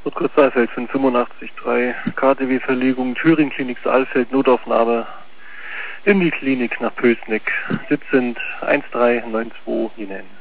Nordkreuz Saalfeld 585-3, KTW-Verlegung Thüringen Klinik Saalfeld, Notaufnahme in die Klinik nach Pölsneck, sitzend 1392 hinein.